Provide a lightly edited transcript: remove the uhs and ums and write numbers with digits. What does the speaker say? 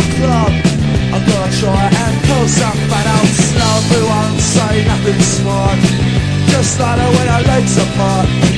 your club. I'm gonna try and pull some fat old slob who won't say nothing smart. Just like the way our legs apart.